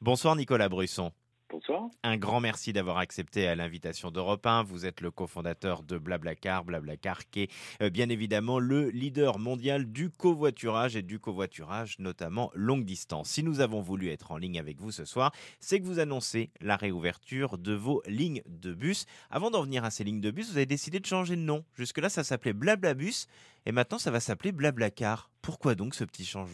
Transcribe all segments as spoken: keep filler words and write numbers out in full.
Bonsoir Nicolas Brusson. Bonsoir. Un grand merci d'avoir accepté l'invitation d'Europe un. Vous êtes le cofondateur de Blablacar, Blablacar qui est euh, bien évidemment le leader mondial du covoiturage et du covoiturage notamment longue distance. Si nous avons voulu être en ligne avec vous ce soir, c'est que vous annoncez la réouverture de vos lignes de bus. Avant d'en venir à ces lignes de bus, vous avez décidé de changer de nom. Jusque-là, ça s'appelait Blablabus et maintenant ça va s'appeler Blablacar. Pourquoi donc ce petit changement ?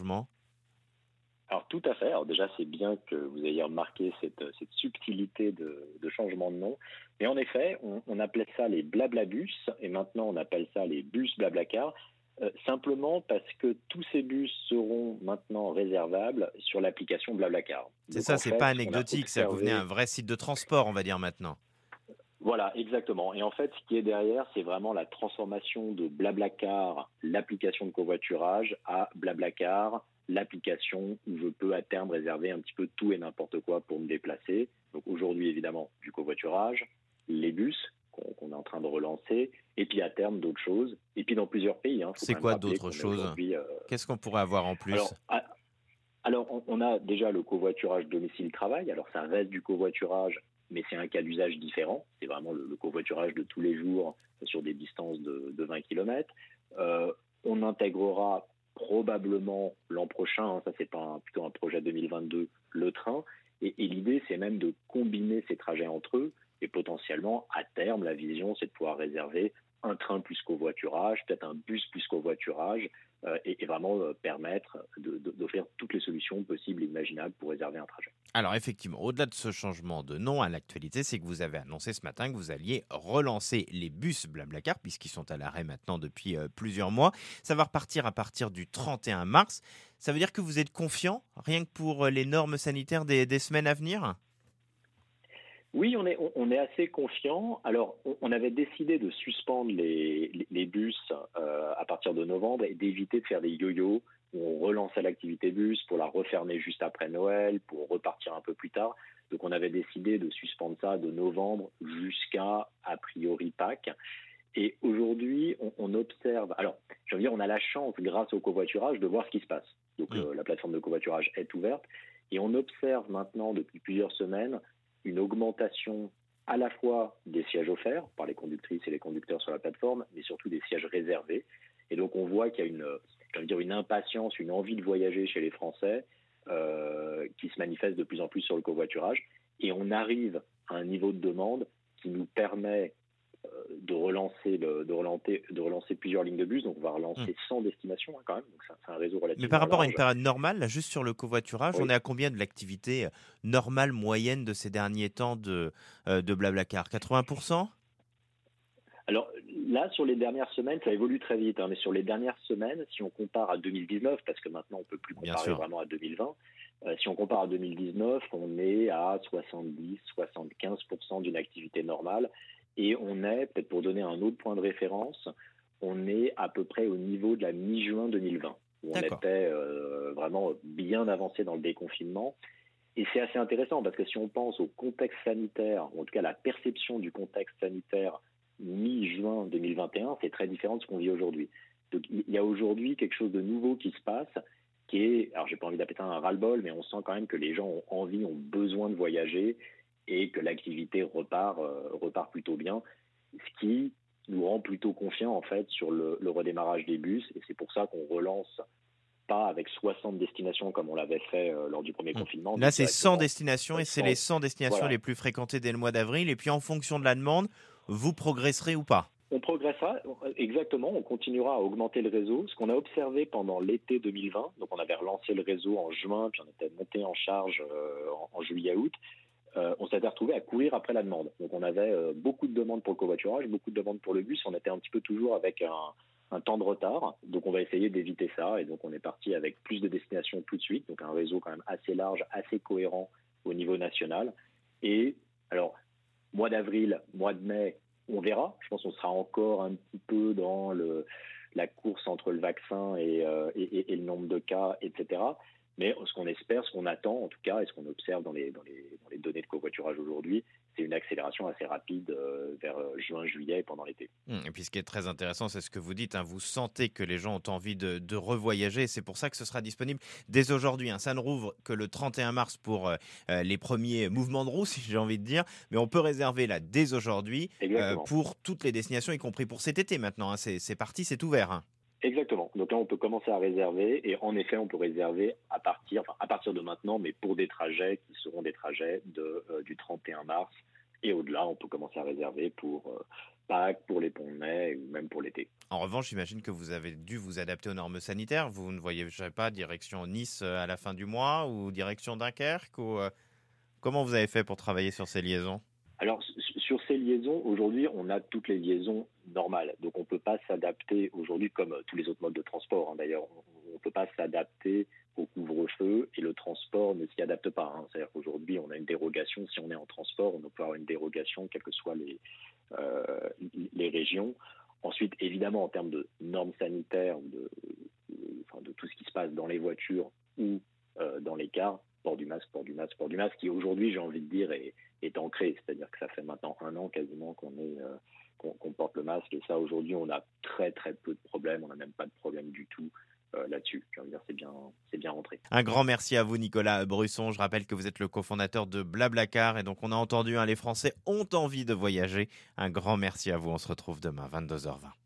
Alors tout à fait. Alors déjà, c'est bien que vous ayez remarqué cette, cette subtilité de, de changement de nom. Mais en effet, on, on appelait ça les Blablabus et maintenant on appelle ça les bus Blablacar. Euh, simplement parce que tous ces bus seront maintenant réservables sur l'application Blablacar. C'est Donc, ça, en c'est fait, pas on a anecdotique, ça vous venez observé... un vrai site de transport, on va dire maintenant. Voilà, exactement. Et en fait, ce qui est derrière, c'est vraiment la transformation de Blablacar, l'application de covoiturage, à Blablacar, l'application où je peux à terme réserver un petit peu tout et n'importe quoi pour me déplacer. Donc aujourd'hui, évidemment, du covoiturage, les bus qu'on, qu'on est en train de relancer, et puis à terme d'autres choses, et puis dans plusieurs pays. Hein, faut C'est quand même quoi rappeler d'autres qu'on est choses ? aujourd'hui, euh... Qu'est-ce qu'on pourrait avoir en plus ? Alors, à... Alors on, on a déjà le covoiturage domicile-travail. Alors ça reste du covoiturage, mais c'est un cas d'usage différent. C'est vraiment le, le covoiturage de tous les jours sur des distances de, de vingt kilomètres. Euh, on intégrera probablement l'an prochain, hein, ça c'est pas un, plutôt un projet deux mille vingt-deux, le train. Et, et l'idée, c'est même de combiner ces trajets entre eux. Et potentiellement, à terme, la vision, c'est de pouvoir réserver un train plus covoiturage, peut-être un bus plus covoiturage, euh, et, et vraiment euh, permettre de, de, d'offrir toutes les solutions possibles et imaginables pour réserver un trajet. Alors effectivement, au-delà de ce changement de nom à l'actualité, c'est que vous avez annoncé ce matin que vous alliez relancer les bus Blablacar, puisqu'ils sont à l'arrêt maintenant depuis euh, plusieurs mois. Ça va repartir à partir du trente et un mars. Ça veut dire que vous êtes confiant, rien que pour les normes sanitaires des, des semaines à venir ? Oui, on est, on est assez confiant. Alors, on avait décidé de suspendre les, les bus euh, à partir de novembre et d'éviter de faire des yo-yo où on relançait l'activité bus pour la refermer juste après Noël, pour repartir un peu plus tard. Donc, on avait décidé de suspendre ça de novembre jusqu'à, a priori, Pâques. Et aujourd'hui, on, on observe... Alors, je veux dire, on a la chance, grâce au covoiturage, de voir ce qui se passe. Donc, mmh. euh, la plateforme de covoiturage est ouverte. Et on observe maintenant, depuis plusieurs semaines, une augmentation à la fois des sièges offerts par les conductrices et les conducteurs sur la plateforme, mais surtout des sièges réservés. Et donc on voit qu'il y a une, je veux dire, une impatience, une envie de voyager chez les Français euh, qui se manifeste de plus en plus sur le covoiturage. Et on arrive à un niveau de demande qui nous permet euh, de, relancer le, de, relancer, de relancer plusieurs lignes de bus. Donc on va relancer mmh. cent destinations hein, quand même. Donc c'est, c'est un réseau relativement Mais par rapport large. à une période normale, là, juste sur le covoiturage, oui. on est à combien de l'activité normale, moyenne de ces derniers temps de, euh, de Blablacar ? quatre-vingts pour cent ? Alors là, sur les dernières semaines, ça évolue très vite, hein, mais sur les dernières semaines, si on compare à deux mille dix-neuf, parce que maintenant on ne peut plus comparer vraiment à deux mille vingt, euh, si on compare à deux mille dix-neuf, on est à soixante-dix à soixante-quinze pour cent d'une activité normale, et on est, peut-être pour donner un autre point de référence, on est à peu près au niveau de la mi-juin deux mille vingt, où D'accord. on était euh, vraiment bien avancé dans le déconfinement. Et c'est assez intéressant, parce que si on pense au contexte sanitaire, ou en tout cas la perception du contexte sanitaire mi-juin deux mille vingt et un, c'est très différent de ce qu'on vit aujourd'hui. Donc il y a aujourd'hui quelque chose de nouveau qui se passe, qui est, alors j'ai pas envie d'appeler ça un ras-le-bol, mais on sent quand même que les gens ont envie, ont besoin de voyager et que l'activité repart, euh, repart plutôt bien, ce qui nous rend plutôt confiants en fait sur le, le redémarrage des bus, et c'est pour ça qu'on relance pas avec soixante destinations comme on l'avait fait euh, lors du premier confinement. Là, c'est cent destinations et c'est les cent destinations voilà. les plus fréquentées dès le mois d'avril. Et puis, en fonction de la demande, vous progresserez ou pas ? On progressera, exactement, on continuera à augmenter le réseau. Ce qu'on a observé pendant l'été deux mille vingt, donc on avait relancé le réseau en juin, puis on était monté en charge euh, en, en juillet-août, euh, on s'était retrouvé à courir après la demande. Donc on avait euh, beaucoup de demandes pour le covoiturage, beaucoup de demandes pour le bus, on était un petit peu toujours avec un, un temps de retard. Donc on va essayer d'éviter ça, et donc on est parti avec plus de destinations tout de suite, donc un réseau quand même assez large, assez cohérent au niveau national. Et alors, mois d'avril, mois de mai, on verra. Je pense qu'on sera encore un petit peu dans le, la course entre le vaccin et, euh, et, et le nombre de cas, et cetera. Mais ce qu'on espère, ce qu'on attend en tout cas, et ce qu'on observe dans les, dans les, dans les données de covoiturage aujourd'hui, c'est une accélération assez rapide euh, vers euh, juin, juillet pendant l'été. Hum, Et puis ce qui est très intéressant, c'est ce que vous dites, hein, vous sentez que les gens ont envie de, de revoyager, c'est pour ça que ce sera disponible dès aujourd'hui, hein. Ça ne rouvre que le trente et un mars pour euh, euh, les premiers mouvements de roue, si j'ai envie de dire, mais on peut réserver là dès aujourd'hui euh, Exactement. pour toutes les destinations, y compris pour cet été maintenant, hein. C'est, c'est parti, c'est ouvert, hein. Exactement. Donc là, on peut commencer à réserver et en effet, on peut réserver à partir, enfin, à partir de maintenant, mais pour des trajets qui seront des trajets de, euh, du trente et un mars et au-delà, on peut commencer à réserver pour euh, Pâques, pour les ponts de mai ou même pour l'été. En revanche, j'imagine que vous avez dû vous adapter aux normes sanitaires. Vous ne voyez, je sais pas, direction Nice euh, à la fin du mois ou direction Dunkerque ou, euh, comment vous avez fait pour travailler sur ces liaisons? Alors, sur ces liaisons, aujourd'hui, on a toutes les liaisons normales. Donc, on ne peut pas s'adapter aujourd'hui, comme tous les autres modes de transport, hein, d'ailleurs, on ne peut pas s'adapter au couvre-feu et le transport ne s'y adapte pas, hein. C'est-à-dire qu'aujourd'hui, on a une dérogation. Si on est en transport, on peut avoir une dérogation, quelles que soient les, euh, les régions. Ensuite, évidemment, en termes de normes sanitaires, de, de, enfin, de tout ce qui se passe dans les voitures ou euh, dans les cars, port du masque, port du masque, port du masque, qui aujourd'hui, j'ai envie de dire, est, est ancré. C'est-à-dire que ça fait maintenant un an quasiment qu'on est euh, qu'on, qu'on porte le masque. Et ça, aujourd'hui, on a très très peu de problèmes. On n'a même pas de problème du tout euh, là-dessus. J'ai envie de dire, c'est bien, c'est bien rentré. Un grand merci à vous, Nicolas Brusson. Je rappelle que vous êtes le cofondateur de Blablacar et donc on a entendu, hein, les Français ont envie de voyager. Un grand merci à vous. On se retrouve demain, vingt-deux heures vingt.